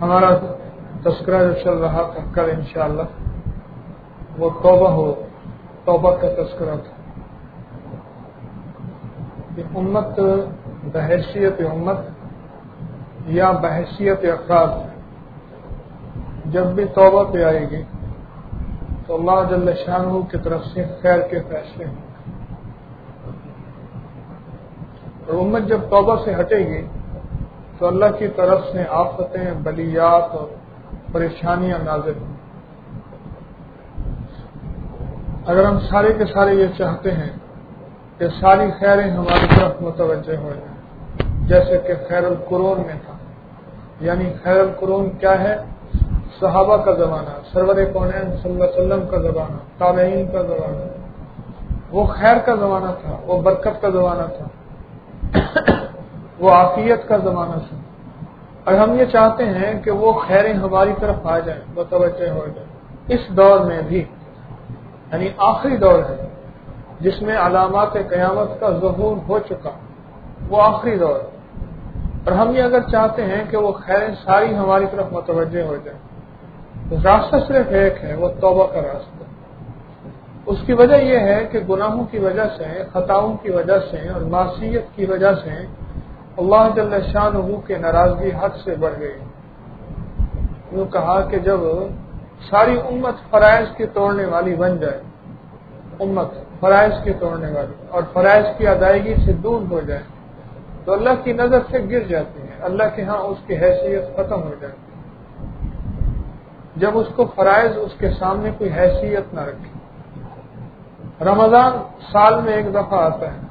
ہمارا تذکرہ جو چل رہا تھا کل انشاءاللہ وہ توبہ کا تذکرہ تھا کہ امت بحیثیت امت یا بحیثیت افراد جب بھی توبہ پہ آئے گی تو اللہ جل شانہ کی طرف سے خیر کے فیصلے ہیں، اور امت جب توبہ سے ہٹے گی تو اللہ کی طرف سے آفتیں، بلیات اور پریشانیاں نازل ہوں۔ اگر ہم سارے کے سارے یہ چاہتے ہیں کہ ساری خیریں ہماری طرف متوجہ ہو جائیں، جیسے کہ خیر القرون میں تھا، یعنی خیر القرون کیا ہے؟ صحابہ کا زمانہ، سرور کونین صلی اللہ علیہ وسلم کا زمانہ، تابعین کا زمانہ، وہ خیر کا زمانہ تھا، وہ برکت کا زمانہ تھا، وہ عافیت کا زمانہ تھا، اور ہم یہ چاہتے ہیں کہ وہ خیریں ہماری طرف آ جائیں، متوجہ ہو جائیں۔ اس دور میں بھی، یعنی آخری دور ہے جس میں علامات قیامت کا ظہور ہو چکا، وہ آخری دور ہے، اور ہم یہ اگر چاہتے ہیں کہ وہ خیریں ساری ہماری طرف متوجہ ہو جائیں تو راستہ صرف ایک ہے، وہ توبہ کا راستہ۔ اس کی وجہ یہ ہے کہ گناہوں کی وجہ سے، خطاؤں کی وجہ سے اور معصیت کی وجہ سے اللہ جل شانہ کی ناراضگی حد سے بڑھ گئی۔ یوں کہا کہ جب ساری امت فرائض کی توڑنے والی بن جائے، امت فرائض کی توڑنے والی اور فرائض کی ادائیگی سے دور ہو جائے تو اللہ کی نظر سے گر جاتی ہے، اللہ کے ہاں اس کی حیثیت ختم ہو جاتی ہے، جب اس کو فرائض اس کے سامنے کوئی حیثیت نہ رکھے۔ رمضان سال میں ایک دفعہ آتا ہے،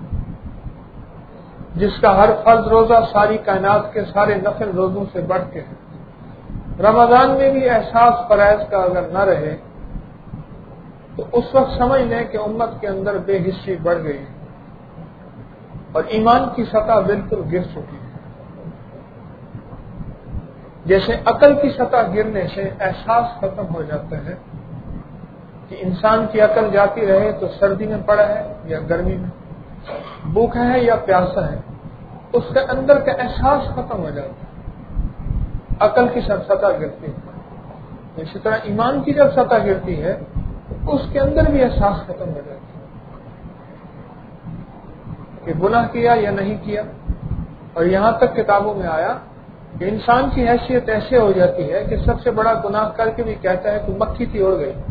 جس کا ہر فرض روزہ ساری کائنات کے سارے نفل روزوں سے بڑھ کے ہے۔ رمضان میں بھی احساس فرائض کا اگر نہ رہے تو اس وقت سمجھ لیں کہ امت کے اندر بے حسی بڑھ گئی ہے اور ایمان کی سطح بالکل گر چکی ہے۔ جیسے عقل کی سطح گرنے سے احساس ختم ہو جاتا ہے کہ انسان کی عقل جاتی رہے تو سردی میں پڑا ہے یا گرمی میں، بھوکا ہے یا پیاسا ہے، اس کے اندر کا احساس ختم ہو جاتا ہے، عقل کی سطح گرتی ہے۔ اسی طرح ایمان کی جب سطح گرتی ہے تو اس کے اندر بھی احساس ختم ہو جاتا ہے کہ گناہ کیا یا نہیں کیا، اور یہاں تک کتابوں میں آیا کہ انسان کی حیثیت ایسے ہو جاتی ہے کہ سب سے بڑا گناہ کر کے بھی کہتا ہے کہ مکھی تھی اڑ گئی۔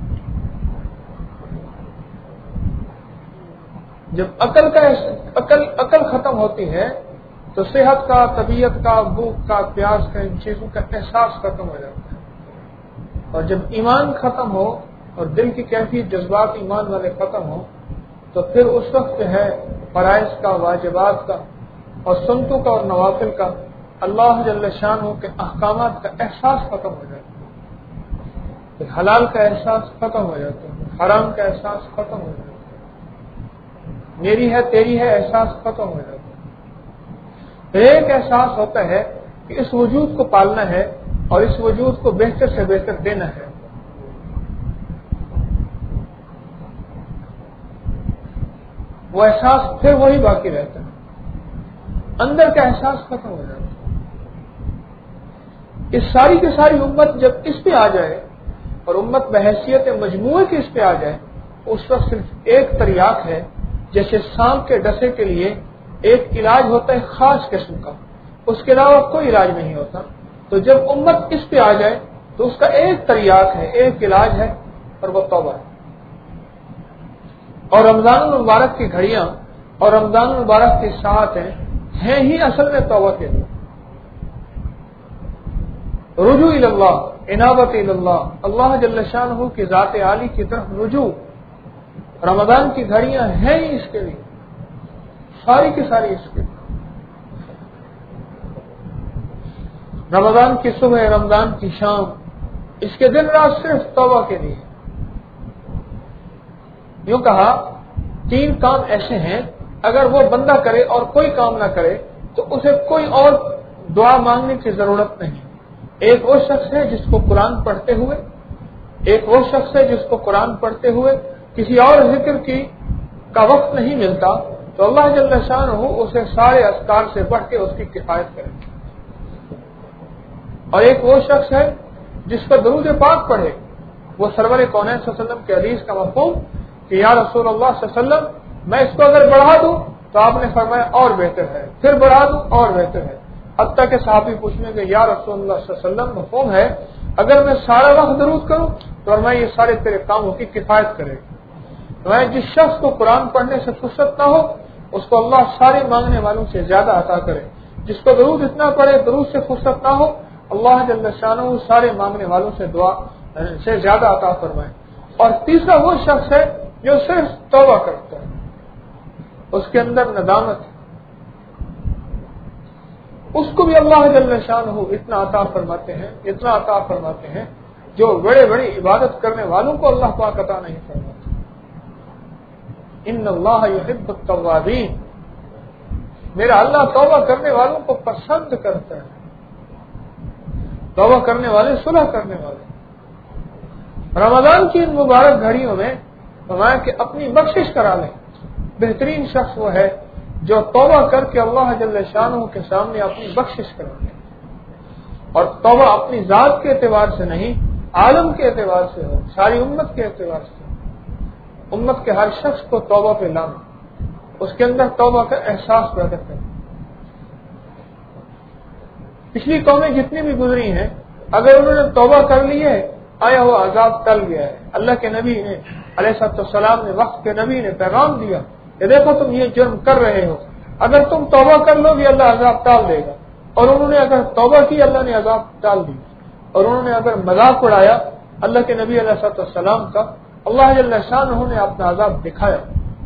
جب عقل ختم ہوتی ہے تو صحت کا، طبیعت کا، بھوک کا، پیاس کا، ان چیزوں کا احساس ختم ہو جاتا ہے، اور جب ایمان ختم ہو اور دل کی کیفیت، جذبات ایمان والے ختم ہو تو پھر اس وقت جو ہے فرائض کا، واجبات کا اور سنتوں کا اور نوافل کا، اللہ جل شانہ کے احکامات کا احساس ختم ہو جاتا ہے، پھر حلال کا احساس ختم ہو جاتا ہے، حرام کا احساس ختم ہو جاتا ہے، میری ہے تیری ہے احساس ختم ہو جاتا ہے۔ ایک احساس ہوتا ہے کہ اس وجود کو پالنا ہے اور اس وجود کو بہتر سے بہتر دینا ہے۔ وہ احساس پھر وہی باقی رہتا ہے، اندر کا احساس ختم ہو جاتا ہے۔ اس ساری کی ساری امت جب اس پہ آ جائے اور امت بحیثیت مجموعے کی اس پہ آ جائے، اس وقت صرف ایک تریاق ہے، جیسے سانپ کے ڈسے کے لیے ایک علاج ہوتا ہے خاص قسم کا، اس کے علاوہ کوئی علاج نہیں ہوتا، تو جب امت اس پہ آ جائے تو اس کا ایک تریاق ہے، ایک علاج ہے، اور وہ توبہ ہے۔ اور رمضان المبارک کی گھڑیاں اور رمضان المبارک کی ساعتیں ہیں ہی اصل میں توبہ کے لیے، رجوع الی اللہ، انابت الی اللہ، اللہ جل شانہ کی ذات عالی کی طرف رجوع۔ رمضان کی گھڑیاں ہیں ہی اس کے لیے، ساری کی ساری اس کے لیے۔ رمضان کی صبح، رمضان کی شام، اس کے دن رات صرف توبہ کے لیے۔ یوں کہا 3 کام ایسے ہیں اگر وہ بندہ کرے اور کوئی کام نہ کرے تو اسے کوئی اور دعا مانگنے کی ضرورت نہیں۔ ایک وہ شخص ہے جس کو قرآن پڑھتے ہوئے، ایک وہ شخص ہے جس کو قرآن پڑھتے ہوئے کسی اور ذکر کا وقت نہیں ملتا تو اللہ جل شانہ اسے سارے اذکار سے بڑھ کے اس کی کفایت کرے۔ اور ایک وہ شخص ہے جس پر درود پاک پڑھے، وہ سرور کونین صلی اللہ علیہ وسلم کے حدیث کا مفہوم کہ یا رسول اللہ صلی اللہ علیہ وسلم میں اس کو اگر بڑھا دوں تو آپ نے فرمایا اور بہتر ہے، پھر بڑھا دوں اور بہتر ہے، حتیٰ کہ صحابی پوچھنے کے یا رسول اللہ صلی اللہ علیہ وسلم مفہوم ہے اگر میں سارا وقت درود کروں تو فرمایا یہ سارے تیرے کاموں کی کفایت کرے گا۔ جس شخص کو قرآن پڑھنے سے فرصت نہ ہو اس کو اللہ سارے مانگنے والوں سے زیادہ عطا کرے، جس کو درود اتنا پڑھے درود سے فرصت نہ ہو اللہ جل شانہ سارے مانگنے والوں سے دعا سے زیادہ عطا فرمائے۔ اور تیسرا وہ شخص ہے جو صرف توبہ کرتا ہے، اس کے اندر ندامت ہے، اس کو بھی اللہ جل شانہ اتنا عطا فرماتے ہیں جو بڑے بڑی عبادت کرنے والوں کو اللہ پاک عطا نہیں فرماتے۔ ان اللہ یحب التوابین، میرا اللہ توبہ کرنے والوں کو پسند کرتا ہے، توبہ کرنے والے صلح کرنے والے۔ رمضان کی ان مبارک گھڑیوں میں فرمایا کہ اپنی بخشش کرا لیں، بہترین شخص وہ ہے جو توبہ کر کے اللہ جل شانہ کے سامنے اپنی بخشش کرا لے، اور توبہ اپنی ذات کے اعتبار سے نہیں عالم کے اعتبار سے ہو، ساری امت کے اعتبار سے، امت کے ہر شخص کو توبہ پہ لانا، اس کے اندر توبہ کا احساس پیدا کرنا۔ پچھلی قومیں جتنی بھی گزری ہیں اگر انہوں نے توبہ کر لی ہے آیا ہوا عذاب ٹل گیا ہے۔ اللہ کے نبی نے علیہ السلام نے وقت کے نبی نے پیغام دیا کہ دیکھو تم یہ جرم کر رہے ہو، اگر تم توبہ کر لو گے اللہ عذاب ٹال دے گا، اور انہوں نے اگر توبہ کی اللہ نے عذاب ٹال دی، اور انہوں نے اگر مذاق اڑایا اللہ کے نبی علیہ السلام کا اللہ جل شانہ نے اپنا عذاب دکھایا۔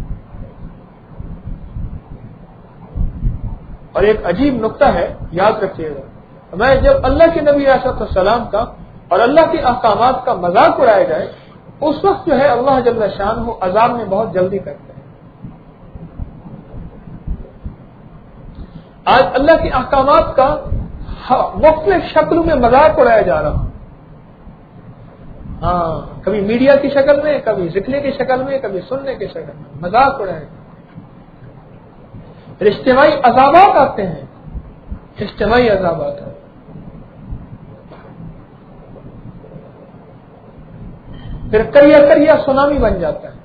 اور ایک عجیب نقطہ ہے یاد رکھیے گا، میں جب اللہ کے نبی علیہ السلام کا اور اللہ کے احکامات کا مذاق اڑایا جائے اس وقت جو ہے اللہ جل شانہ عذاب میں بہت جلدی کرتے ہیں۔ آج اللہ کے احکامات کا مختلف شکلوں میں مذاق اڑایا جا رہا، ہاں کبھی میڈیا کی شکل میں، کبھی ذکر کی شکل میں، کبھی سننے کی شکل میں مذاق اڑایا جا رہا۔ اجتماعی عذابات آتے ہیں، اجتماعی عذابات ہیں، پھر کریا سونامی بن جاتا ہے،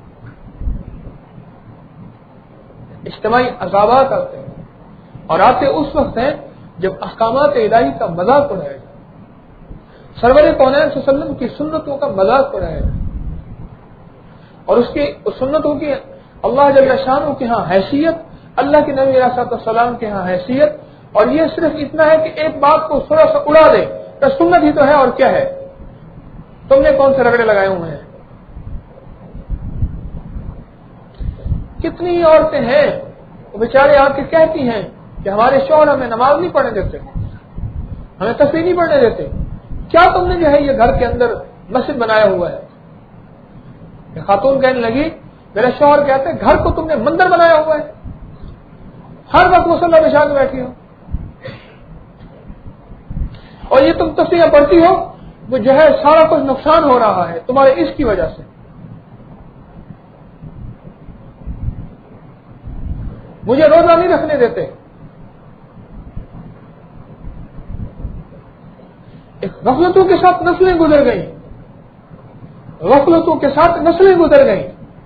اجتماعی عذابات آتے ہیں، اور آتے اس وقت ہیں جب احکامات الہی کا مذاق اڑایا جائے، سرور کونین صلی اللہ علیہ وسلم کی سنتوں کا مذاق اڑایا جائے، اور اس کی سنتوں کی اللہ جل شانہ کے ہاں حیثیت، اللہ کے نبی علیہ السلام کے ہاں حیثیت، اور یہ صرف اتنا ہے کہ ایک بات کو تھوڑا سا اڑا دے تو سنت ہی تو ہے اور کیا ہے، تم نے کون سے رگڑے لگائے ہوئے ہیں۔ کتنی عورتیں ہیں وہ بیچارے آ کے کہتی ہیں کہ ہمارے شوہر ہمیں نماز نہیں پڑھنے دیتے، ہمیں تسبیح نہیں پڑھنے دیتے، کیا تم نے جو ہے یہ گھر کے اندر مسجد بنایا ہوا ہے۔ خاتون کہنے لگی میرا شوہر کہتے ہیں گھر کو تم نے مندر بنایا ہوا ہے، ہر وقت مصلی بچھا کے بیٹھی ہو، اور یہ تم تسبیح پڑھتی ہو وہ جو ہے سارا کچھ نقصان ہو رہا ہے تمہارے اس کی وجہ سے، مجھے روزہ نہیں رکھنے دیتے۔ غفلتوں کے ساتھ نسلیں گزر گئیں، غفلتوں کے ساتھ نسلیں گزر گئیں۔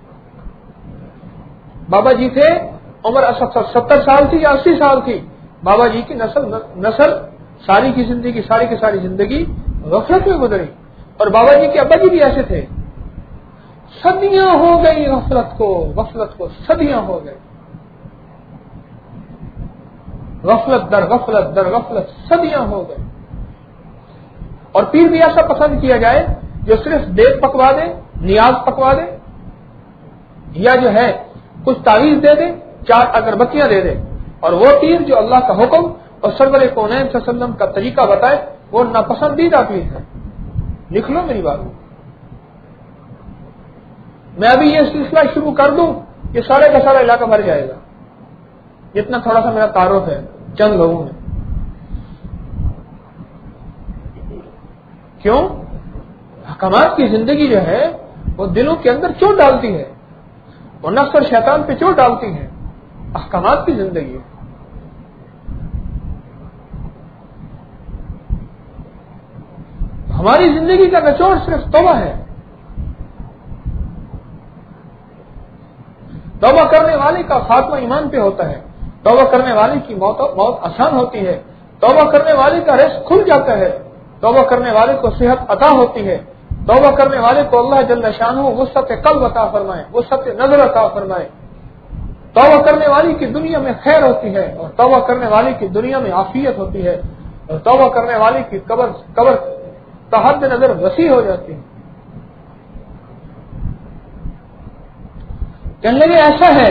بابا جی تھے عمر 70 سال تھی یا 80 سال تھی، بابا جی کی نسل ساری کی ساری زندگی غفلت میں گزری، اور بابا جی کے ابا جی بھی ایسے تھے، صدیاں ہو گئی غفلت کو صدیاں ہو گئی، غفلت در غفلت صدیاں ہو گئی۔ اور پیر بھی ایسا پسند کیا جائے جو صرف دیگ پکوا دے، نیاز پکوا دے، یا جو ہے کچھ تعویذ دے دے، 4 اگربتیاں دے دے، اور وہ پیر جو اللہ کا حکم اور سرور کونین صلی اللہ علیہ وسلم کا طریقہ بتائے وہ ناپسندیدہ پیر ہے۔ لکھ لو میری بات، میں ابھی یہ سلسلہ شروع کر دوں یہ سارے کا سارا علاقہ بھر جائے گا، جتنا تھوڑا سا میرا تعارف ہے چند لوگوں میں۔ کیوں؟ احکامات کی زندگی جو ہے وہ دلوں کے اندر چوٹ ڈالتی ہے، وہ نفس اور شیطان پہ چوٹ ڈالتی ہے، احکامات کی زندگی۔ हमारी जिंदगी का निचोड़ सिर्फ तौबा है। तौबा करने वाले का खात्मा ईमान पे होता है, तौबा करने वाले की मौत आसान होती है, तौबा करने वाले का रिज़्क़ खुल जाता है, तौबा करने वाले को सेहत अता होती है, तौबा करने वाले को अल्लाह जल्ल शानहू वुसअत क़ल्ब अता फरमाए, वुसअत नज़र अता फरमाए। तौबा करने वाली की दुनिया में खैर होती है और तौबा करने वाली की दुनिया में आफियत होती है और तौबा करने वाली की कब्र तहद नजर वसी हो जाती है। कहने लगे ऐसा है,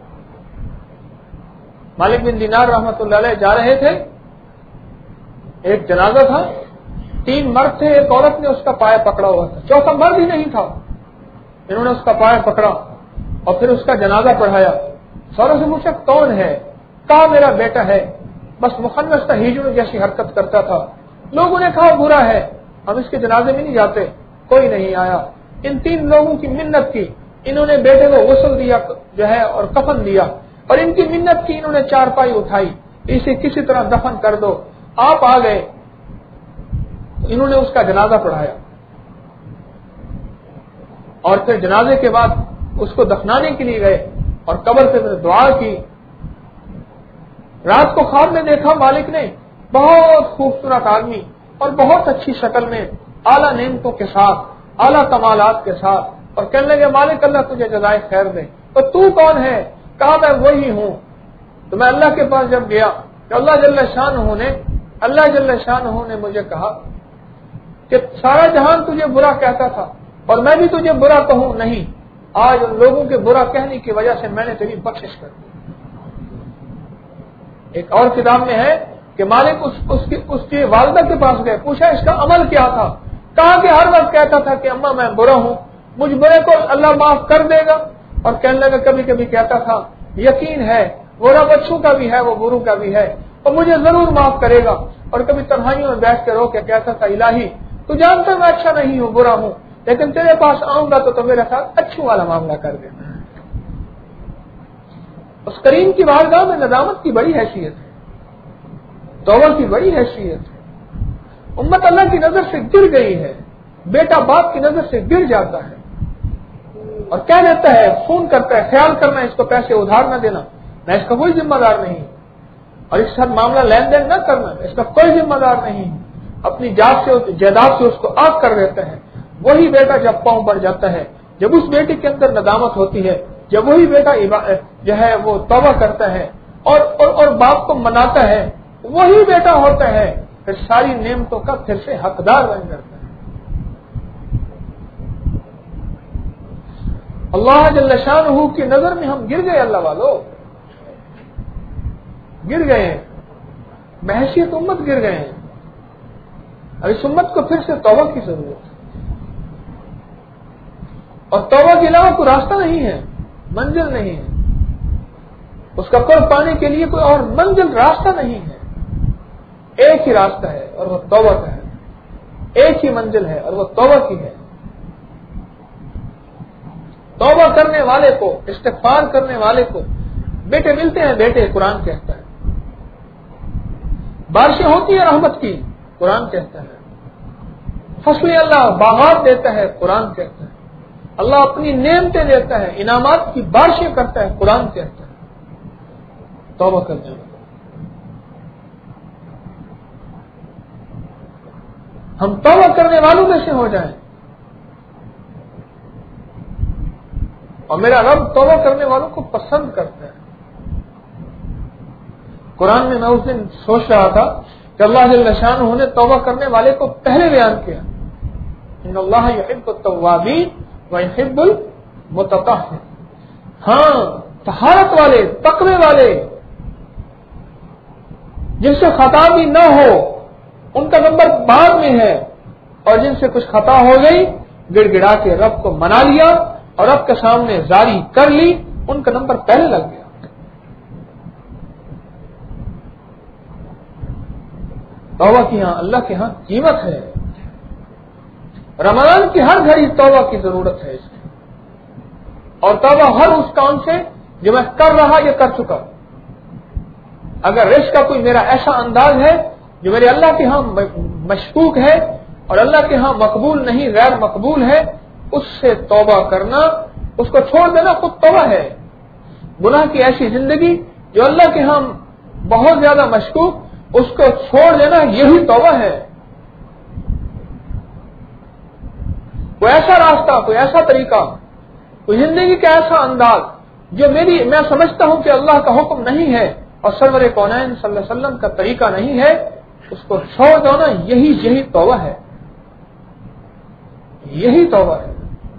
मालिक बिन दिनार रहमतुल्लाह अलैह जा रहे थे, एक जनाजा था, 3 मर्द थे, एक औरत ने उसका पाया पकड़ा हुआ था, चौथा मर्द ही नहीं था। इन्होंने उसका पाया पकड़ा और फिर उसका जनाजा पढ़ाया। सौरों से पूछा कौन है? कहा मेरा बेटा है, बस मुखन्नस था, हिजड़ जैसी हरकत करता था। लोगों ने कहा बुरा है, हम इसके जनाजे में नहीं जाते। कोई नहीं आया। इन 3 लोगों की मिन्नत की, इन्होंने बेटे को गुस्ल दिया जो है और कफन दिया, और इनकी मिन्नत की, इन्होंने चारपाई उठाई, इसे किसी तरह दफन कर दो। आप आ गए, इन्होंने उसका जनाजा पढ़ाया और फिर जनाजे के बाद उसको दफनाने के लिए गए और कब्र से दुआ की। रात को ख्वाब में देखा मालिक ने बहुत खूबसूरत आदमी और बहुत अच्छी शक्ल में, आला नेमतों के साथ, आला कमालात के साथ, और कहने लगे मालिक अल्लाह तुझे जज़ाए खैर दे। तो तू कौन है? कहा मैं वही हूं। तो मैं अल्लाह के पास जब गया तो अल्लाह जल्ल शानहू ने मुझे कहा कि सारा जहान तुझे बुरा कहता था और मैं भी तुझे बुरा कहूं नहीं, आज उन लोगों के बुरा कहने की वजह से मैंने तेरी बख्शिश कर दी। एक और किताब में है कि मालिक उसकी वालिदा के पास गए, पूछा इसका अमल क्या था? कहा कि हर वक्त कहता था कि अम्मा मैं बुरा हूं, मुझ बुरे को अल्लाह माफ कर देगा। और कहने लगा कभी कभी कहता था यकीन है बुरा बच्चों का भी है, वो बुरों का भी है, और मुझे जरूर माफ करेगा। और कभी तन्हाइयों में बैठ के रो के कहता था इलाही तू जानता मैं अच्छा नहीं हूं, बुरा हूं, लेकिन तेरे पास आऊंगा तो मेरे साथ अच्छू वाला मामला कर देना। उस करीम की बारगाह में नदामत की बड़ी हैसियत है, तौबा की बड़ी हैसियत है। उम्मत अल्लाह की नजर से गिर गई है, बेटा बाप की नजर से गिर जाता है और क्या देता है, फोन करता है, ख्याल करना इसको पैसे उधार न देना, मैं इसका कोई जिम्मेदार नहीं, और इसके साथ मामला लेन देन न करना, इसका कोई जिम्मेदार नहीं। अपनी जायदाद से उसको आग कर देता है। वही बेटा जब पांव पड़ जाता है, जब उस बेटे के अंदर नदामत होती है, जब वही बेटा जो है वो तौबा करता है और बाप को मनाता है, वही बेटा होता है फिर सारी नेमतों का फिर से हकदार बन जाता है। अल्लाह जल्ल शानहू की नजर में हम गिर गए, अल्लाह वालों गिर गए हैं, महसियत उम्मत गिर गए हैं। अब इस उम्मत को फिर से तौबा की जरूरत है, और तौबा के अलावा कोई रास्ता नहीं है, मंजिल नहीं है, उसका कुर्ब पाने के लिए कोई और मंजिल रास्ता नहीं है। एक ही रास्ता है और वो तौबा का है, एक ही मंजिल है और वो तौबा की है। तौबा करने वाले को, इस्तिग़फ़ार करने वाले को बेटे मिलते हैं, बेटे कुरान कहता है, बारिशें होती है रहमत की, कुरान कहता है, फसलें अल्लाह बागात देता है, कुरान कहता है, अल्लाह अपनी नेमतें देता है, इनामात की बारिशें करता है, कुरान कहता है। तौबा करने वाले हम तौबा करने वालों में से हो जाएं, और मेरा रब तौबा करने वालों को पसंद करता है। कुरान में मैं उस दिन सोच रहा था कि अल्लाह जल्ल शानहू ने तौबा करने वाले को पहले बयान किया, इन्नल्लाह युहिब्बुत तव्वाबीन व युहिब्बुल मुतत्तहिरीन। हाँ, तहारत वाले, तकवे वाले, जिनसे खता भी न हो, उनका नंबर बाद में है, और जिनसे कुछ खता हो गई गिड़गिड़ा के रब को मना लिया और रब के सामने जारी कर ली, उनका नंबर पहले लग गया। तौबा की यहां अल्लाह के यहां कीमत है। रमजान की हर घड़ी तौबा की जरूरत है इसकी, और तौबा हर उस काम से जो मैं कर रहा या कर चुका। अगर रिस्क का कोई मेरा ऐसा अंदाज है जो मेरे अल्लाह के यहां मशकूक है, اور اللہ کے ہاں مقبول نہیں غیر مقبول ہے، اس سے توبہ کرنا، اس کو چھوڑ دینا خود توبہ ہے۔ گناہ کی ایسی زندگی جو اللہ کے ہاں بہت زیادہ مشکوک، اس کو چھوڑ دینا یہی توبہ ہے۔ کوئی ایسا راستہ، کوئی ایسا طریقہ، کوئی زندگی کا ایسا انداز جو میں سمجھتا ہوں کہ اللہ کا حکم نہیں ہے اور سرور کونین صلی اللہ علیہ وسلم کا طریقہ نہیں ہے، اس کو چھوڑ دو نا، یہی توبہ ہے، یہی توبہ ہے۔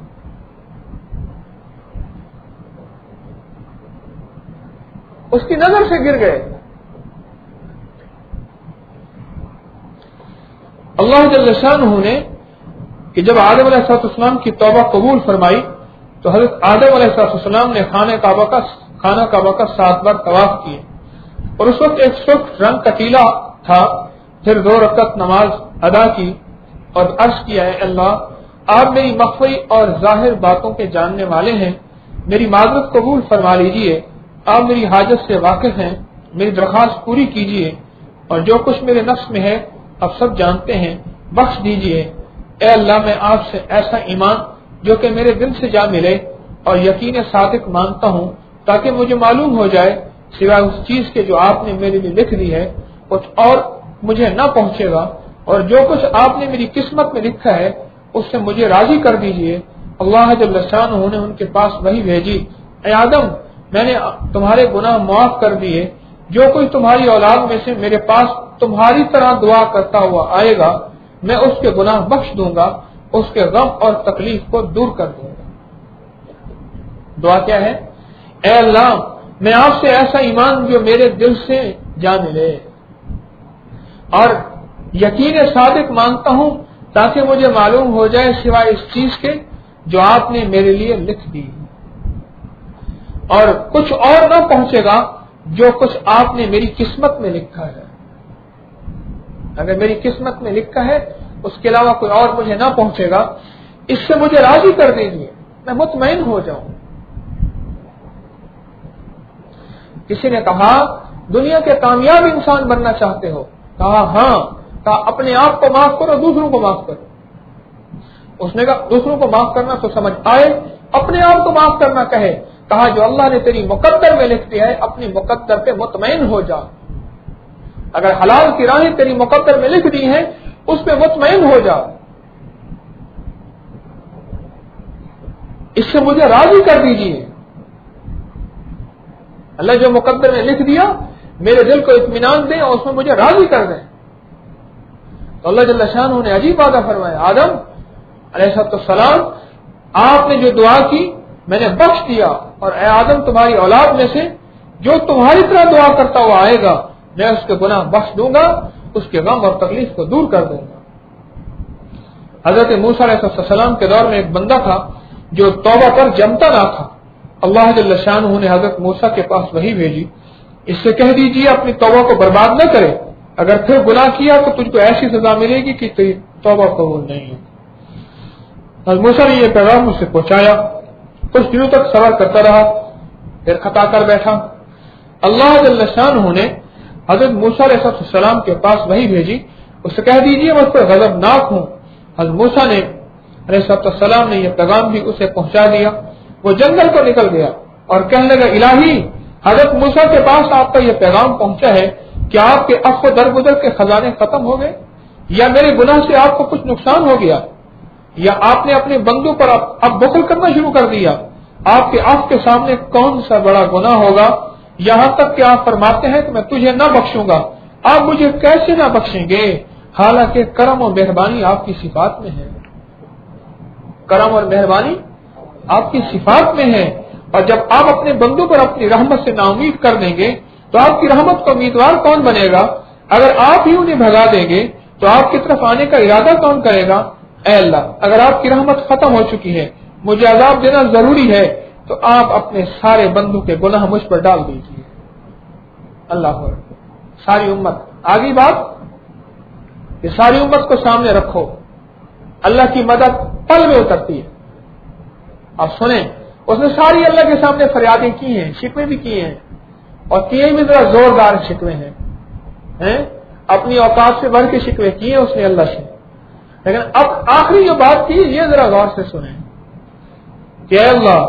اس کی نظر سے گر گئے۔ اللہ جل شانہ نے کہ جب آدم علیہ السلام کی توبہ قبول فرمائی تو حضرت آدم علیہ السلام نے خانہ کعبہ کا 7 بار طواف کیے، اور اس وقت ایک سرخ رنگ کا ٹیلا تھا۔ پھر 2 رکعت نماز ادا کی اور عرض کیا، ہے اللہ، آپ میری مخفی اور ظاہر باتوں کے جاننے والے ہیں، میری معذرت قبول فرما لیجئے، آپ میری حاجت سے واقف ہیں، میری درخواست پوری کیجئے، اور جو کچھ میرے نفس میں ہے آپ سب جانتے ہیں، بخش دیجئے۔ اے اللہ، میں آپ سے ایسا ایمان جو کہ میرے دل سے جا ملے اور یقین صادق مانتا ہوں، تاکہ مجھے معلوم ہو جائے سوائے اس چیز کے جو آپ نے میرے لیے لکھ دی ہے کچھ اور مجھے نہ پہنچے گا، اور جو کچھ آپ نے میری قسمت میں لکھا ہے اس سے مجھے راضی کر دیجئے۔ اللہ جل شانہ نے ان کے پاس وحی بھیجی، اے آدم، میں نے تمہارے گناہ معاف کر دیے، جو کوئی تمہاری اولاد میں سے میرے پاس تمہاری طرح دعا کرتا ہوا آئے گا، میں اس کے گناہ بخش دوں گا، اس کے غم اور تکلیف کو دور کر دوں گا۔ دعا کیا ہے؟ اے اللہ، میں آپ سے ایسا ایمان جو میرے دل سے جا ملے اور یقین صادق مانگتا ہوں، تاکہ مجھے معلوم ہو جائے سوائے اس چیز کے جو آپ نے میرے لیے لکھ دی، اور کچھ اور نہ پہنچے گا جو کچھ آپ نے میری قسمت میں لکھا ہے۔ اگر میری قسمت میں لکھا ہے اس کے علاوہ کوئی اور مجھے نہ پہنچے گا، اس سے مجھے راضی کر دیجیے، میں مطمئن ہو جاؤں۔ کسی نے کہا دنیا کے کامیاب انسان بننا چاہتے ہو؟ کہا ہاں۔ کہا اپنے آپ کو معاف کرو، دوسروں کو معاف کرو۔ اس نے کہا دوسروں کو معاف کرنا تو سمجھ آئے، اپنے آپ کو معاف کرنا کہے؟ کہا جو اللہ نے تیری مقدر میں لکھ دیا ہے اپنی مقدر پہ مطمئن ہو جا۔ اگر حلال کی راہیں تیری مقدر میں لکھ دی ہیں اس پہ مطمئن ہو جا، اس سے مجھے راضی کر دیجیے۔ اللہ جو مقدر میں لکھ دیا میرے دل کو اطمینان دیں اور اس میں مجھے راضی کر دیں۔ تو اللہ جل شانہ نے عجیب وعدہ فرمایا، آدم علیہ السلام، آپ نے جو دعا کی میں نے بخش دیا، اور اے آدم، تمہاری اولاد میں سے جو تمہاری طرح دعا کرتا ہوا آئے گا میں اس کے گناہ بخش دوں گا، اس کے غم اور تکلیف کو دور کر دوں گا۔ حضرت موسیٰ علیہ السلام کے دور میں ایک بندہ تھا جو توبہ پر جمتا نہ تھا۔ اللہ جل شانہ نے حضرت موسیٰ کے پاس وحی بھیجی، اس سے کہہ دیجیے اپنی توبہ کو برباد نہ کرے، اگر پھر گناہ کیا تو تجھ کو ایسی سزا ملے گی کہ تیری توبہ قبول نہیں ہے۔ حضرت موسیٰ نے یہ پیغام مجھ سے پہنچایا، کچھ دنوں تک صبر کرتا رہا، پھر خطا کر بیٹھا۔ اللہ جل شانہ نے حضرت موسیٰ علیہ السلام کے پاس وحی بھیجی، اس سے کہہ دیجیے مجھ پر غضبناک ہوں۔ حضرت موسیٰ نے علیہ السلام نے یہ پیغام بھی اسے پہنچا دیا۔ وہ جنگل کو نکل گیا اور کہنے لگا، الہی، حضرت موسیٰ کے پاس آپ کا یہ پیغام پہنچا ہے کہ آپ کے عفو و درگزر کے خزانے ختم ہو گئے، یا میرے گناہ سے آپ کو کچھ نقصان ہو گیا، یا آپ نے اپنے بندوں پر اب بخل کرنا شروع کر دیا۔ آپ کے عفو کے سامنے کون سا بڑا گناہ ہوگا، یہاں تک کہ آپ فرماتے ہیں کہ میں تجھے نہ بخشوں گا۔ آپ مجھے کیسے نہ بخشیں گے، حالانکہ کرم اور مہربانی آپ کی صفات میں ہے۔ کرم اور مہربانی آپ کی صفات میں ہے، اور جب آپ اپنے بندوں پر اپنی رحمت سے نا امید کر دیں گے تو آپ کی رحمت کا امیدوار کون بنے گا؟ اگر آپ ہی انہیں بھگا دیں گے تو آپ کی طرف آنے کا ارادہ کون کرے گا؟ اے اللہ، اگر آپ کی رحمت ختم ہو چکی ہے، مجھے عذاب دینا ضروری ہے، تو آپ اپنے سارے بندوں کے گناہ مجھ پر ڈال دیجیے۔ اللہ ساری امت آگی بات، یہ ساری امت کو سامنے رکھو، اللہ کی مدد پل میں اترتی ہے۔ آپ سنیں، اس نے ساری اللہ کے سامنے فریادیں کی ہیں، شکوے بھی کیے ہیں، اور کیے بھی ذرا زوردار شکوے ہیں، اپنی اوقات سے بڑھ کے شکوے کیے اس نے اللہ سے۔ لیکن اب آخری جو بات کی یہ ذرا غور سے سنیں کہ اے اللہ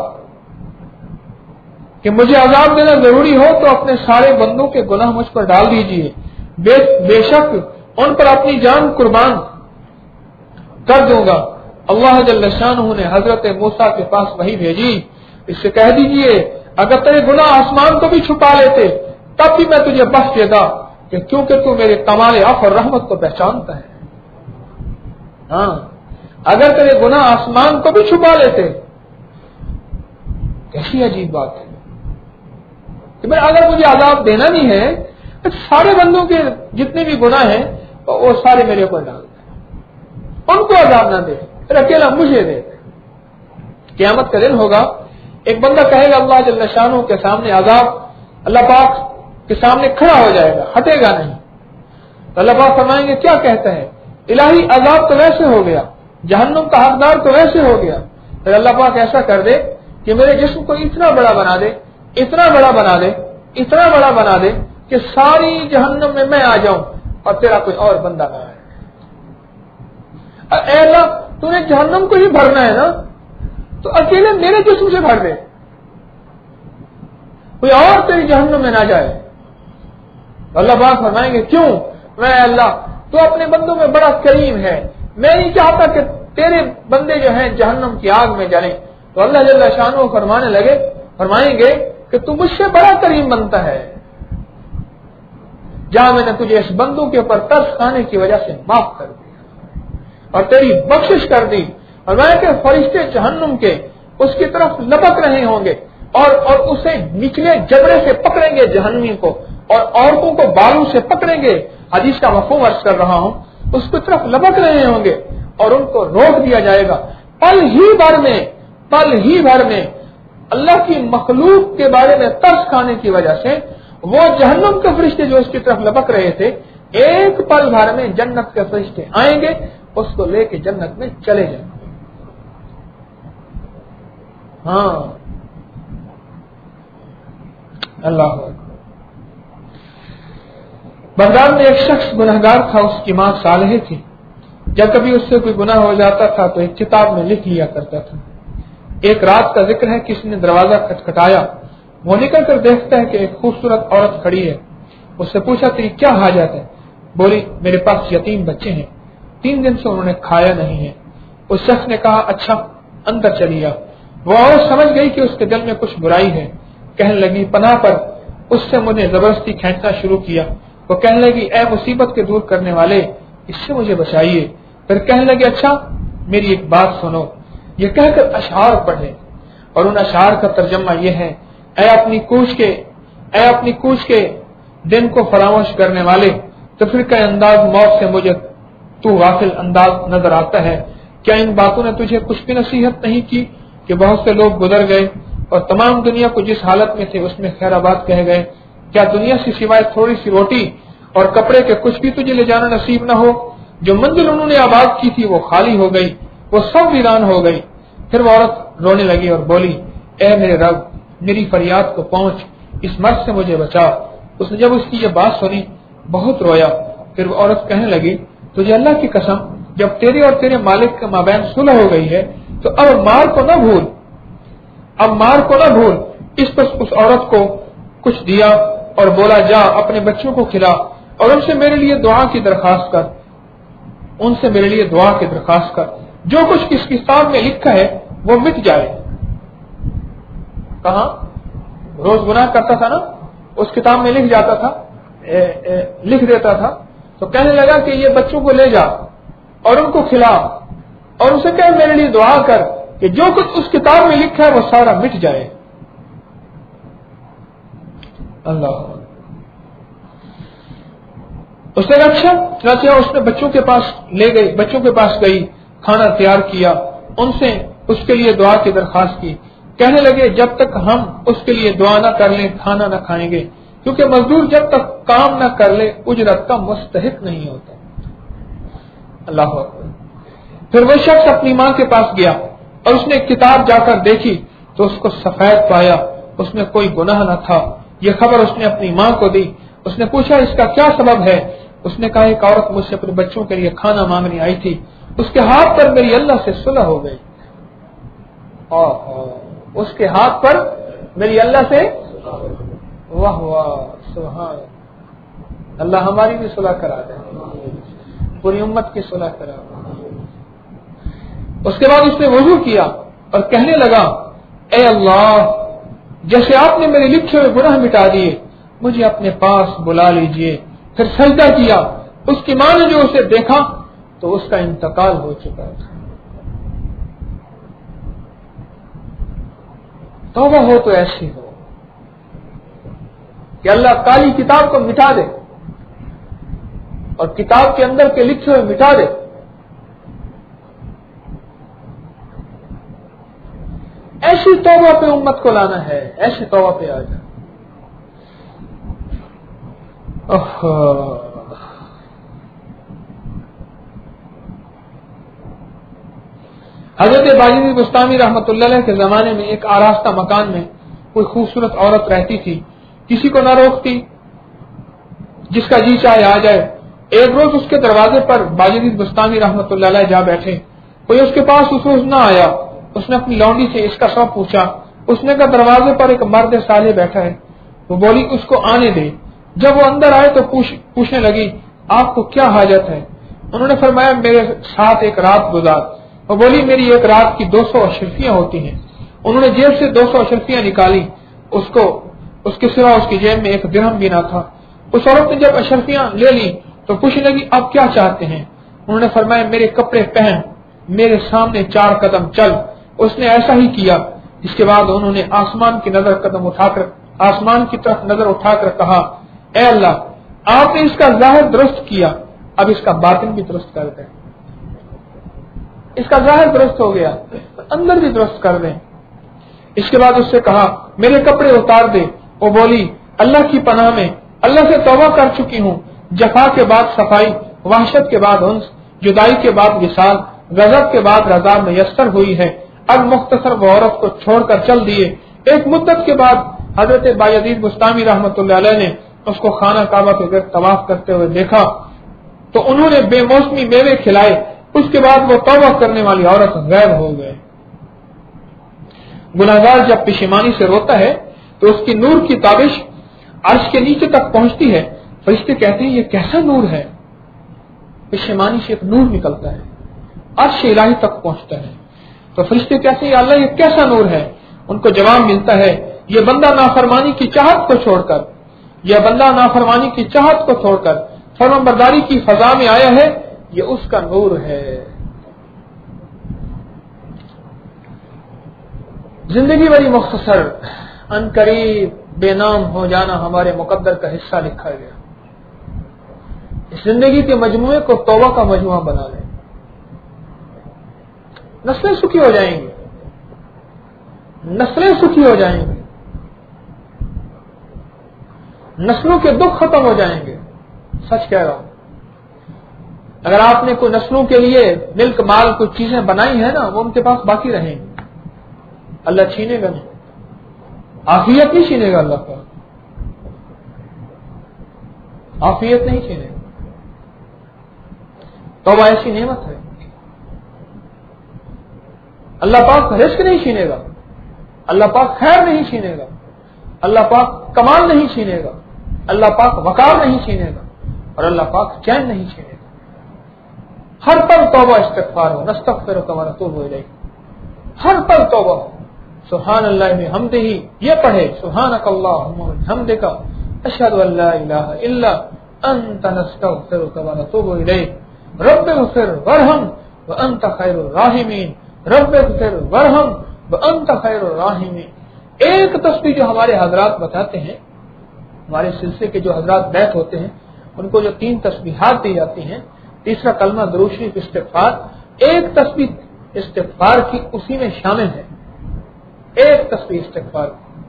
کہ مجھے عذاب دینا ضروری ہو تو اپنے سارے بندوں کے گناہ مجھ پر ڈال دیجئے، بے شک ان پر اپنی جان قربان کر دوں گا۔ اللہ جل شانہ نے حضرت موسیٰ کے پاس وحی بھیجی، اس سے کہہ دیجئے اگر تیرے گناہ آسمان کو بھی چھپا لیتے تب بھی میں تجھے بخش دیتا، کہ کیونکہ تو میرے کمال عفو اور رحمت کو پہچانتا ہے۔ ہاں اگر تیرے گناہ آسمان کو بھی چھپا لیتے، کیسی عجیب بات ہے کہ بھائی اگر مجھے عذاب دینا نہیں ہے تو سارے بندوں کے جتنے بھی گناہ ہیں وہ سارے میرے اوپر ڈال دیں، ان کو عذاب نہ دے، پھر اکیلا مجھے دے۔ قیامت کا دن ہوگا، ایک بندہ کہے گا اللہ جل شانہ کے سامنے، عذاب اللہ پاک کے سامنے کھڑا ہو جائے گا، ہٹے گا نہیں۔ تو اللہ پاک فرمائیں گے کیا کہتا ہے؟ الہی عذاب تو ویسے ہو گیا، جہنم کا حقدار تو ویسے ہو گیا۔ پھر اللہ پاک ایسا کر دے کہ میرے جسم کو اتنا بڑا بنا دے، اتنا بڑا بنا دے، اتنا بڑا بنا دے کہ ساری جہنم میں آ جاؤں اور تیرا کوئی اور بندہ نہ آئے۔ اے اللہ تو نے جہنم کو ہی بھرنا ہے نا، تو اکیلے میرے جسم سے بھر دے، کوئی اور تیری جہنم میں نہ جائے۔ اللہ پاک فرمائیں گے کیوں؟ میں اللہ تو اپنے بندوں میں بڑا کریم ہے، میں نہیں چاہتا کہ تیرے بندے جو ہیں جہنم کی آگ میں جلیں۔ تو اللہ جل شانہ فرمائیں گے کہ تو مجھ سے بڑا کریم بنتا ہے، جہاں میں نے تجھے اس بندوں کے اوپر ترس کھانے کی وجہ سے معاف کر دیا اور تیری بخشش کر دی۔ اور میں کہ فرشتے جہنم کے اس کی طرف لپک رہے ہوں گے اور اسے نچلے جبڑے سے پکڑیں گے جہنمی کو، اور عورتوں کو بالوں سے پکڑیں گے، حدیث کا مفہوم عرض کر رہا ہوں، اس کی طرف لپک رہے ہوں گے اور ان کو روک دیا جائے گا۔ پل ہی بھر میں اللہ کی مخلوق کے بارے میں ترس کھانے کی وجہ سے وہ جہنم کے فرشتے جو اس کی طرف لپک رہے تھے، ایک پل بھر میں جنت کے فرشتے آئیں گے، اس کو لے کے جنت میں چلے جائیں گے۔ ہاں اللہ بغداد میں ایک شخص گنہگار تھا، اس کی ماں صالحہ تھی۔ جب کبھی اس سے کوئی گناہ ہو جاتا تھا تو ایک کتاب میں لکھ لیا کرتا تھا۔ ایک رات کا ذکر ہے، کسی نے دروازہ کھٹکھٹایا، وہ نکل کر دیکھتا ہے کہ ایک خوبصورت عورت کھڑی ہے۔ اس سے پوچھا تیری کیا حاجت ہے؟ بولی میرے پاس یتیم بچے ہیں، 3 دن سے انہوں نے کھایا نہیں ہے۔ اس شخص نے کہا اچھا اندر چلی آ۔ وہ عورت سمجھ گئی کہ اس کے دل میں کچھ برائی ہے، کہنے لگی پناہ پر اس سے مجھے زبردستی کھینچنا شروع کیا۔ وہ کہنے لگی اے مصیبت کے دور کرنے والے، اس سے مجھے بچائیے۔ پھر کہنے لگے اچھا میری ایک بات سنو، یہ کہہ کر اشعار پڑھے، اور ان اشعار کا ترجمہ یہ ہے اے اپنی کوچ کے دن کو فراموش کرنے والے، تفریقہ انداز موت سے مجھے تو غافل انداز نظر آتا ہے۔ کیا ان باتوں نے تجھے کچھ بھی نصیحت نہیں کی کہ بہت سے لوگ گزر گئے اور تمام دنیا کو جس حالت میں تھے اس میں خیر آباد کہہ گئے؟ کیا دنیا سے سوائے تھوڑی سی روٹی اور کپڑے کے کچھ بھی تجھے لے جانا نصیب نہ ہو؟ جو منزل انہوں نے آباد کی تھی وہ خالی ہو گئی، وہ سب ویران ہو گئی۔ پھر وہ عورت رونے لگی اور بولی اے میرے رب، میری فریاد کو پہنچ، اس مرض سے مجھے بچا۔ اس نے جب اس کی یہ بات سنی بہت رویا۔ پھر وہ عورت کہنے لگی تجھے اللہ کی قسم، جب تیرے اور تیرے مالک کے مابین صلح ہو گئی ہے تو اب مار کو نہ بھول۔ اس پر اس عورت کو کچھ دیا اور بولا جا اپنے بچوں کو کھلا اور ان سے میرے لیے دعا کی درخواست کر، جو کچھ اس کتاب میں لکھا ہے وہ مٹ جائے۔ کہاں روز گناہ کرتا تھا نا، اس کتاب میں لکھ دیتا تھا۔ تو کہنے لگا کہ یہ بچوں کو لے جا اور ان کو کھلا اور ان سے کہ میرے لیے دعا کر کہ جو کچھ اس کتاب میں لکھا ہے وہ سارا مٹ جائے۔ اللہ اس نے اچھا اس نے بچوں کے پاس گئی، کھانا تیار کیا، ان سے اس کے لیے دعا کی درخواست کی۔ کہنے لگے جب تک ہم اس کے لیے دعا نہ کر لیں کھانا نہ کھائیں گے، کیونکہ مزدور جب تک کام نہ کر لے اجرت کا مستحق نہیں ہوتا۔ اللہ اکبر۔ پھر وہ شخص اپنی ماں کے پاس گیا اور اس نے کتاب جا کر دیکھی تو اس کو سفید پایا، اس میں کوئی گناہ نہ تھا۔ یہ خبر اس نے اپنی ماں کو دی۔ اس نے پوچھا اس کا کیا سبب ہے؟ اس نے کہا ایک عورت مجھ سے اپنے بچوں کے لیے کھانا مانگنے آئی تھی اس کے ہاتھ پر میری اللہ سے صلح ہو گئی، اس کے ہاتھ پر میری اللہ سے، واہ واہ سبحان اللہ، ہماری بھی صلح کرا دے، پوری امت کی صلح کرا دے۔ اس کے بعد اس نے وضو کیا اور کہنے لگا اے اللہ، جیسے آپ نے میرے لکھے ہوئے گناہ مٹا دیے، مجھے اپنے پاس بلا لیجئے۔ پھر سجدہ کیا۔ اس کی ماں نے جو اسے دیکھا تو اس کا انتقال ہو چکا تھا۔ توبہ ہو تو ایسی ہو کہ اللہ کالی کتاب کو مٹا دے اور کتاب کے اندر کے لکھے ہوئے مٹا دے۔ ایسی توبہ پہ امت کو لانا ہے، ایسی توبہ پہ آ جائے۔ حضرت باجی بستامی رحمۃ اللہ علیہ کے زمانے میں ایک آراستہ مکان میں کوئی خوبصورت عورت رہتی تھی، کسی کو نہ روکتی، جس کا جی چاہے آ جائے۔ ایک روز اس کے دروازے پر باجی بستامی رحمۃ اللہ علیہ جا بیٹھے، کوئی اس کے پاس اس روز نہ آیا۔ اس نے اپنی لونڈی سے اس کا سب پوچھا۔ اس نے کہا دروازے پر ایک مرد صالح بیٹھا ہے۔ وہ بولی اس کو آنے دے۔ جب وہ اندر آئے تو پوچھنے لگی آپ کو کیا حاجت ہے؟ انہوں نے فرمایا میرے ساتھ ایک رات گزار۔ وہ بولی میری ایک رات کی 200 اشرفیاں ہوتی ہیں۔ انہوں نے جیب سے 200 اشرفیاں نکالی، اس کے سوا اس کی جیب میں ایک درہم بھی نہ تھا۔ اس عورت نے جب اشرفیاں لے لی تو پوچھنے لگی آپ کیا چاہتے ہیں؟ انہوں نے فرمایا میرے کپڑے پہن، میرے سامنے 4 قدم چل۔ اس نے ایسا ہی کیا۔ اس کے بعد انہوں نے آسمان کی طرف نظر اٹھا کر کہا اے اللہ، آپ نے اس کا ظاہر درست کیا، اب اس کا باطن بھی درست کر دیں۔ اس کا ظاہر درست ہو گیا، اندر بھی درست کر دیں۔ اس کے بعد اس سے کہا میرے کپڑے اتار دے۔ وہ بولی اللہ کی پناہ میں اللہ سے توبہ کر چکی ہوں، جفا کے بعد صفائی، وحشت کے بعد انس، جدائی کے بعد وصال، غضب کے بعد رضا میسر ہوئی ہے۔ اب مختصر وہ عورت کو چھوڑ کر چل دیے۔ ایک مدت کے بعد حضرت بایزید بستامی رحمۃ اللہ علیہ نے اس کو خانہ کعبہ کے گرد طواف کرتے ہوئے دیکھا تو انہوں نے بے موسمی میوے کھلائے۔ اس کے بعد وہ توبہ کرنے والی عورت غائب ہو گئے۔ گناہگار جب پشیمانی سے روتا ہے تو اس کی نور کی تابش عرش کے نیچے تک پہنچتی ہے۔ فرشتے کہتے ہیں یہ کیسا نور ہے؟ پشیمانی سے ایک نور نکلتا ہے، عرش الہی تک پہنچتا ہے۔ تو فرشتے کہتے ہیں اللہ یہ کیسا نور ہے؟ ان کو جواب ملتا ہے یہ بندہ نافرمانی کی چاہت کو چھوڑ کر فرمانبرداری کی فضا میں آیا ہے، یہ اس کا نور ہے۔ زندگی بڑی مختصر، ان قریب بے نام ہو جانا ہمارے مقدر کا حصہ لکھا گیا۔ اس زندگی کے مجموعے کو توبہ کا مجموعہ بنا لیں، نسلیں سکھی ہو جائیں گی، نسلیں سکھی ہو جائیں گی، نسلوں کے دکھ ختم ہو جائیں گے۔ سچ کہہ رہا ہوں، اگر آپ نے کوئی نسلوں کے لیے ملک مال کوئی چیزیں بنائی ہیں نا، وہ ان کے پاس باقی رہیں گی، اللہ چھینے گا نہیں، عافیت نہیں چھینے گا، اللہ کا عافیت نہیں چھینے گا۔ توبہ ایسی نعمت ہے، اللہ پاک رزق نہیں چھینے گا، اللہ پاک خیر نہیں چھینے گا، اللہ پاک کمال نہیں چھینے گا، اللہ پاک وقار نہیں چھینے گا، اور اللہ پاک چین نہیں چھینے گا۔ ہر پل توبہ استغفار ہو، نستغفرک و نتوب الیک، ہر پل توبہ ہو۔ سبحان اللہ میں حمدہ، یہ پڑھے سبحانک اللہم و بحمدک اشہد ان لا الہ الا انت نستغفرک و نتوب الیک، رب اغفر وارحم وانت خیر الراحمین، رب اغفر وارحم وانت خیر الراحمین۔ ایک تسبیح جو ہمارے حضرات بتاتے ہیں، ہمارے سلسلے کے جو حضرات بیت ہوتے ہیں ان کو جو 3 تسبیحات دی جاتی ہیں، تیسرا کلمہ درود شریف استغفار، ایک تسبیح استغفار کی اسی میں شامل ہے، ایک تسبیح استغفار،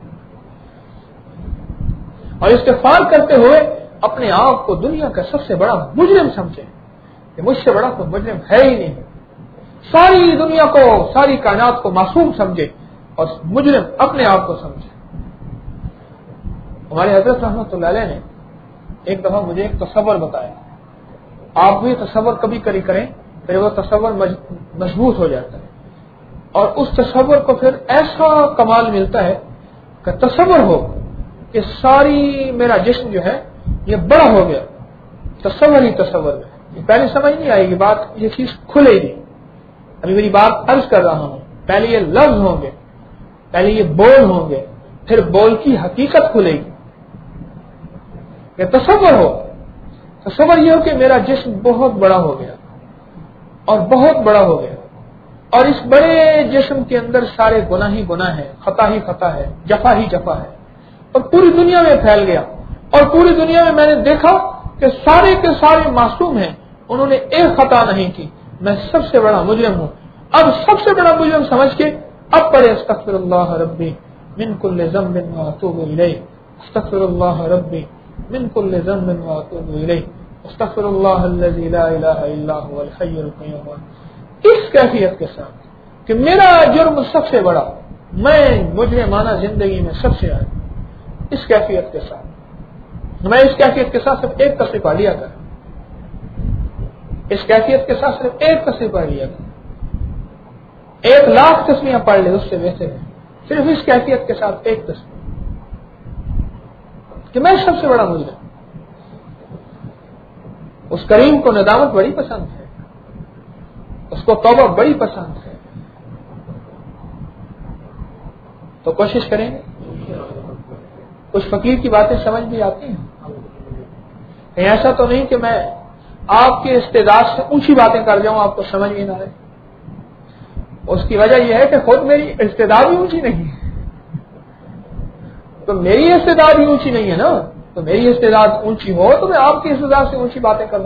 اور استغفار کرتے ہوئے اپنے آپ کو دنیا کا سب سے بڑا مجرم سمجھے کہ مجھ سے بڑا کوئی مجرم ہے ہی نہیں، ساری دنیا کو، ساری کائنات کو معصوم سمجھے اور مجرم اپنے آپ کو سمجھے۔ ہمارے حضرت رحمۃ اللہ علیہ نے ایک دفعہ مجھے ایک تصور بتایا، آپ بھی تصور کبھی کریں پھر وہ تصور مضبوط ہو جاتا ہے، اور اس تصور کو پھر ایسا کمال ملتا ہے کہ تصور ہو کہ ساری میرا جسم جو ہے یہ بڑا ہو گیا، تصور ہی تصور میں۔ پہلے سمجھ نہیں آئے گی بات، یہ چیز کھلے گی۔ ابھی میری بات عرض کر رہا ہوں، پہلے یہ لفظ ہوں گے، پہلے یہ بول ہوں گے، پھر بول کی حقیقت کھلے گی۔ یہ تصور ہو، تصور یہ ہو کہ میرا جسم بہت بڑا ہو گیا اور بہت بڑا ہو گیا، اور اس بڑے جسم کے اندر سارے گناہ ہی گناہ ہے، خطا ہی خطا ہے، جفا ہی جفا ہے، اور پوری دنیا میں پھیل گیا، اور پوری دنیا میں میں نے دیکھا کہ سارے کے سارے معصوم ہیں، انہوں نے ایک خطا نہیں کی، میں سب سے بڑا مجرم ہوں۔ اب سب سے بڑا مجرم سمجھ کے اب پڑھے استغفر اللہ ربی من کل ذنب واتوب الیہ، استغفر اللہ ربی من کل ذنب واتوب الیہ، استغفر اللہ الذی لا الہ الا هو الحی القیوم۔ اس کیفیت کے ساتھ کہ میرا جرم سب سے بڑا، میں مجرمانہ زندگی میں سب سے آیا، اس کیفیت کے ساتھ میں اس کیفیت کے ساتھ صرف ایک تصویر پڑھ لیا کر، اس کیفیت کے ساتھ صرف ایک تصویر پڑھ لیا کر، 1,00,000 تصویریں پڑھ لے اس سے بہتر ہے صرف اس کیفیت کے ساتھ ایک تصویر کہ میں سب سے بڑا مجرم۔ اس کریم کو ندامت بڑی پسند ہے، اس کو توبہ بڑی پسند ہے، تو کوشش کریں گے۔ کچھ فقیر کی باتیں سمجھ بھی آتی ہیں، کہیں ایسا تو نہیں کہ میں آپ کے استعداد سے اونچی باتیں کر جاؤں آپ کو سمجھ بھی نہ آئے۔ اس کی وجہ یہ ہے کہ خود میری استعداد بھی اونچی نہیں ہے، تو میری استعداد بھی اونچی نہیں ہے نا، تو میری استعداد اونچی ہو تو میں آپ کی استعداد سے اونچی باتیں کروں،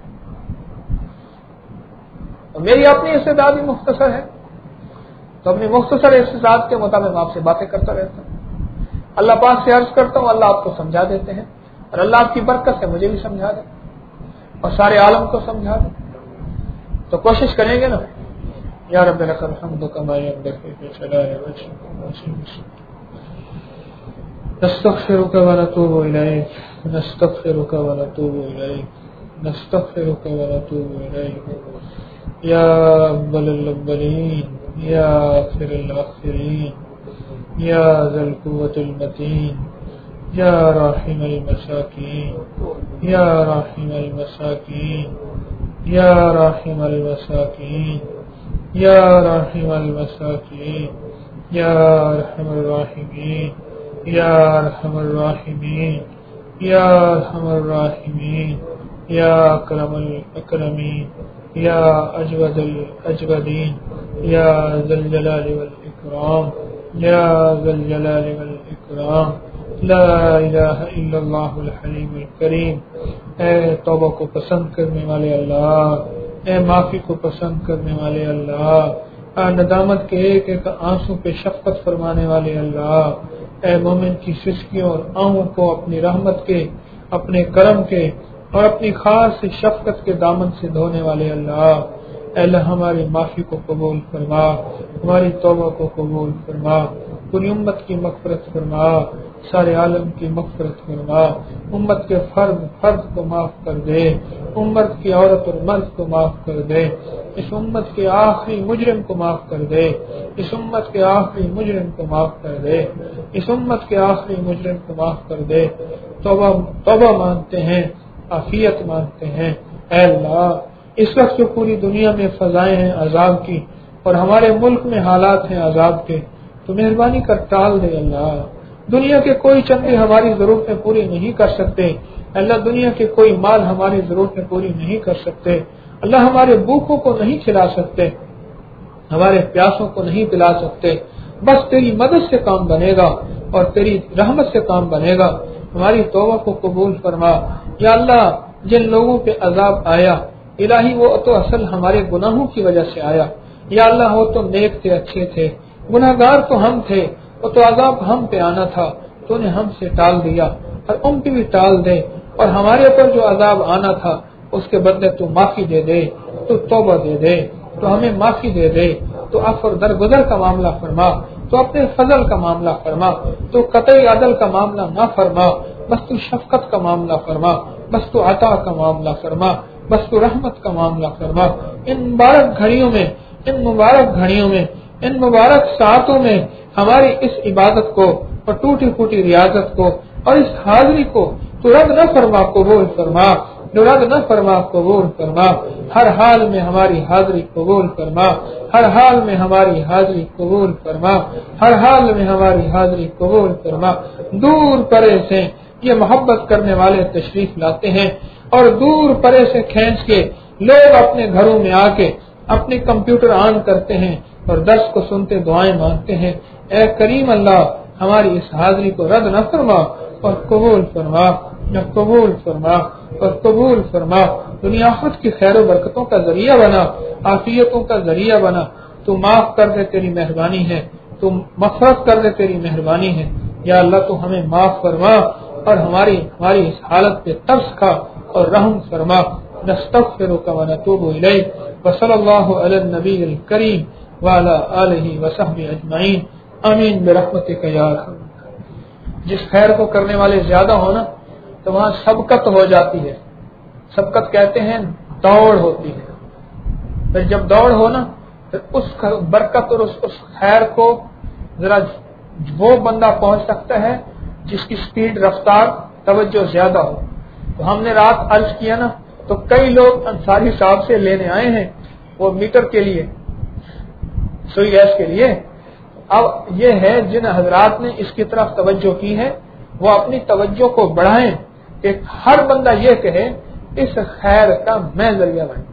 تو میری اپنی استعداد بھی مختصر ہے، تو اپنی مختصر استعداد کے مطابق آپ سے باتیں کرتا رہتا ہوں۔ اللہ پاک سے عرض کرتا ہوں اللہ آپ کو سمجھا دیتے ہیں، اور اللہ آپ کی برکت سے مجھے بھی سمجھا دے اور سارے عالم کو سمجھا دے، تو کوشش کریں گے نا۔ یا رب لک الحمد کما ينبغي لجلال وجهك نستغفرك ونتوب إليك نستغفرك ونتوب إليك نستغفرك ونتوب إليك يا أول الأولين يا آخر الآخرين يا ذا القوة المتين يا راحم المساكين يا راحم المساكين يا راحم المساكين يا راحم المساكين يا أرحم الراحمين يا أرحم الراحمين يا أرحم الراحمين يا أكرم الأكرمين يا أجود الأجودين يا ذا الجلال والإكرام يا ذا الجلال والإكرام لا الہ الا اللہ الحلیم الکریم۔ اے توبہ کو پسند کرنے والے اللہ، اے معافی کو پسند کرنے والے اللہ، اے ندامت کے ایک ایک آنسو پہ شفقت فرمانے والے اللہ، اے مومن کی سسکیوں اور آہوں کو اپنی رحمت کے، اپنے کرم کے اور اپنی خاص شفقت کے دامن سے دھونے والے اللہ، اے اللہ ہماری معافی کو قبول فرما، ہماری توبہ کو قبول فرما، پوری امت کی مغفرت فرما، سارے عالم کی مغفرت فرما، امت کے فرد کو معاف کر دے، امت کی عورت اور مرد کو معاف کر دے، اس امت کے آخری مجرم کو معاف کر دے، اس امت کے آخری مجرم کو معاف کر دے، اس امت کے آخری مجرم کو معاف کر دے۔ توبہ مانتے ہیں، عافیت مانگتے ہیں۔ اے اللہ اس وقت جو پوری دنیا میں فضائیں ہیں عذاب کی اور ہمارے ملک میں حالات ہیں عذاب کے، تو مہربانی کر ٹال دے اللہ۔ دنیا کے کوئی چندے ہماری ضرورتیں پوری نہیں کر سکتے اللہ، دنیا کے کوئی مال ہماری ضرورتیں پوری نہیں کر سکتے اللہ، ہمارے بھوکوں کو نہیں کھلا سکتے، ہمارے پیاسوں کو نہیں پلا سکتے، بس تیری مدد سے کام بنے گا اور تیری رحمت سے کام بنے گا۔ ہماری توبہ کو قبول فرما یا اللہ۔ جن لوگوں پہ عذاب آیا الہی وہ تو اصل ہمارے گناہوں کی وجہ سے آیا یا اللہ، وہ تو نیک تھے، اچھے تھے، گناہگار تو ہم تھے، وہ تو عذاب ہم پہ آنا تھا، تو نے ہم سے ٹال دیا، اور ان کی بھی ٹال دے، اور ہمارے اوپر جو عذاب آنا تھا اس کے بدلے تو معافی دے دے، تو توبہ دے دے، تو ہمیں معافی دے دے، تو عفو اور درگزر کا معاملہ فرما، تو اپنے فضل کا معاملہ فرما، تو قطعی عدل کا معاملہ نہ فرما، بس تو شفقت کا معاملہ فرما، بس تو عطا کا معاملہ فرما۔ बस तू रहमत का मामला फरमा। इन मुबारक घड़ियों में, इन मुबारक सातों में हमारी इस इबादत को और टूटी फूटी रियाजत को और इस हाजिरी को तू रद्द न फरमा, कबूल फरमा, रद्द न फरमा, कबूल फरमा। हर हाल में हमारी हाजिरी कबूल फरमा, हर हाल में हमारी हाजिरी कबूल फरमा, हर हाल में हमारी हाजिरी कबूल फरमा। दूर परे से ये मोहब्बत करने वाले तशरीफ लाते हैं और दूर परे से खींच के लोग अपने घरों में आके अपने कंप्यूटर ऑन करते हैं और दर्स को सुनते दुआएं मांगते हैं। ए करीम अल्लाह, हमारी इस हाजिरी को रद्द न फरमा और कबूल फरमा, कबूल फरमा और कबूल फरमा। दुनिया आखिरत की खैर और बरकतों का जरिया बना, आफियतों का जरिया बना। तू माफ कर दे, तेरी मेहरबानी है, तू मग़फ़िरत कर दे, तेरी मेहरबानी है। या अल्लाह, तू हमें माफ फरमा और हमारी इस हालत पे तरस खा और रहम फरमा। नस्तग़फ़िरुका व नतूबु इलैक व सल्लल्लाहु अला नबील करीम व अला आलिहि व सहबिहि अजमईन। आमीन बिरहमतिका या अरहम। जिस खैर को करने वाले ज्यादा हो ना, तो वहाँ सबकत हो जाती है। सबकत कहते हैं दौड़ होती है। फिर जब दौड़ हो ना, फिर उस बरकत और उस खैर को जरा वो बंदा पहुंच सकता है जिसकी स्पीड, रफ्तार, तवज्जो ज्यादा हो। तो हमने रात अर्ज किया ना, तो कई लोग अंसारी साहब से लेने आए हैं वो मीटर के लिए, सुई गैस के लिए। अब ये है जिन हजरात ने इसकी तरफ तवज्जो की है, वो अपनी तवज्जो को बढ़ाएं कि हर बंदा ये कहे इस खैर का मैं जरिया बन।